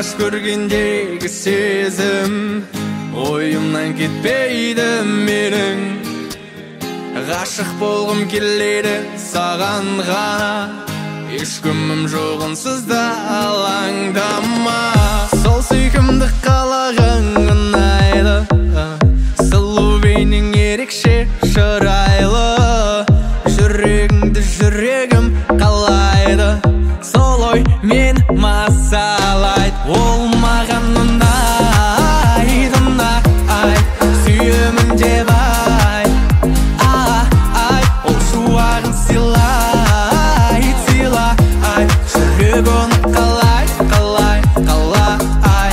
алғаш көргендегі сезім ойымнан кетпейді менің. Ғашық болғым келеді сағанға, ешкімім жоғынсыз да алаңдама. Сол сүйкімді қалағың ұнайды, сұлу бейнең ерекше шырайлы. Жүрегіңді жүрегім қалайды, сол ой мен масалайды. Ол маған ұнайды, ұнайды, сүйемін деп айт, айт. Ол шуағын сыйлайды, сыйлайды, жүрек оны қалайды, қалайды, қалайды.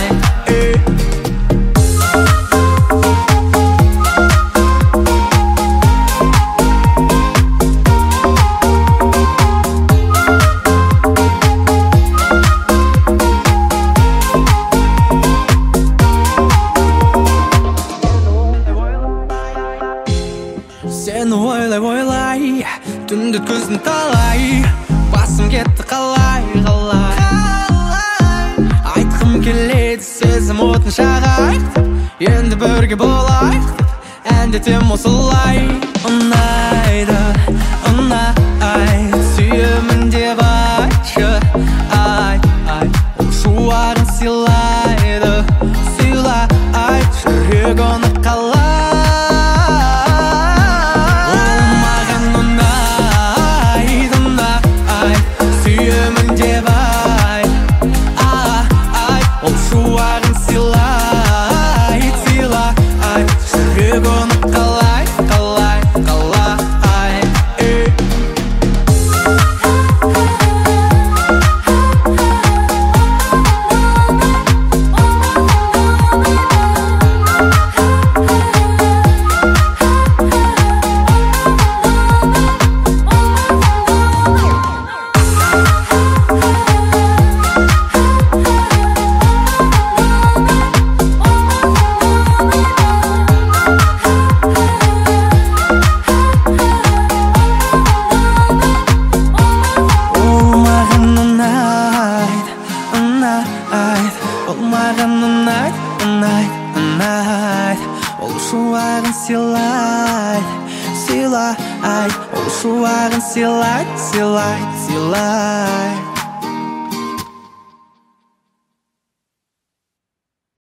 Сені ойлай, ойлай, түнді көзін талай, басым кетті қалай, қалай. Айтқым келеді сезім отын шағайық, енді бірге болайық, әндетем осылай. Ұнайды, ұнайды, сүйемін деп айтшы, айт, айт. Ол шуағын сыйлайды, сыйлайды, жүрек оны қалайды. Ол маған ұнайды, ұнайды, ұнайды, ол шуағын сыйлайды, сыйлайды. Ол шуағын сыйлайды, сыйлайды, сыйлайды.